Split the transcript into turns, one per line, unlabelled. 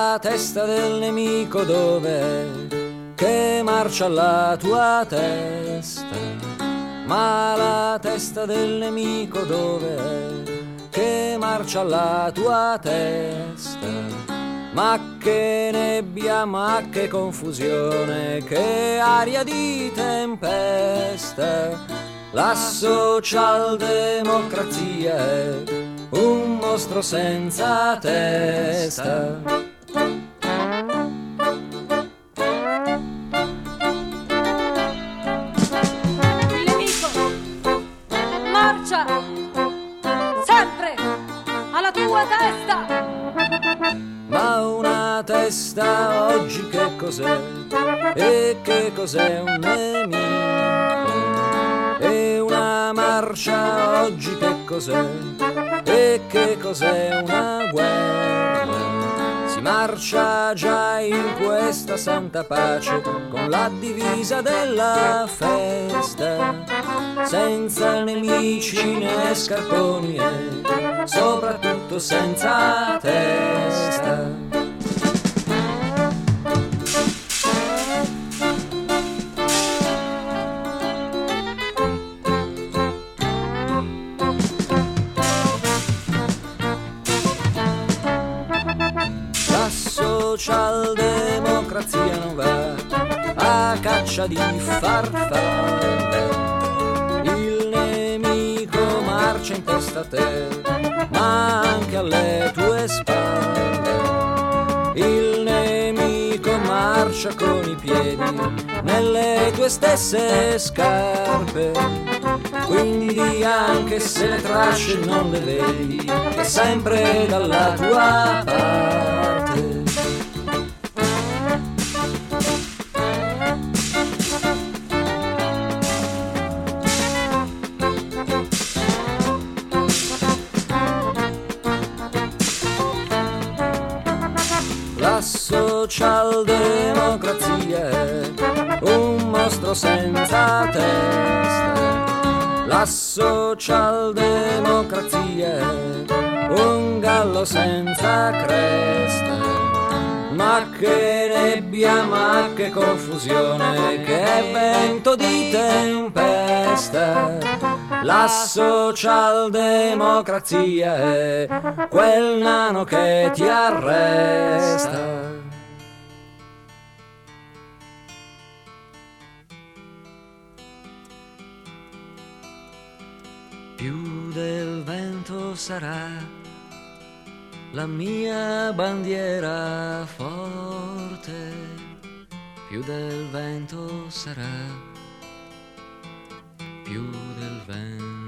la testa del nemico dov'è? Che marcia alla tua testa? Ma la testa del nemico dov'è? Che marcia alla tua testa? Ma che nebbia, ma che confusione, che aria di tempesta. La socialdemocrazia è un mostro senza testa.
Il nemico marcia sempre alla tua testa.
Ma una testa oggi che cos'è? E che cos'è un nemico? E una marcia oggi che cos'è? E che cos'è una guerra? Si marcia già in questa santa pace con la divisa della festa, senza nemici né scarponi e soprattutto senza testa. La socialdemocrazia non va a caccia di farfalle, il nemico marcia in testa a te, ma anche alle tue spalle. Il nemico marcia con i piedi nelle tue stesse scarpe, quindi anche se le tracce non le vedi, è sempre dalla tua parte. La socialdemocrazia è un mostro senza testa. La socialdemocrazia è un gallo senza cresta. Ma che nebbia, ma che confusione, che vento di tempesta. La socialdemocrazia è quel nano che ti arresta. Più del vento sarà la mia bandiera forte, più del vento sarà, più del vento.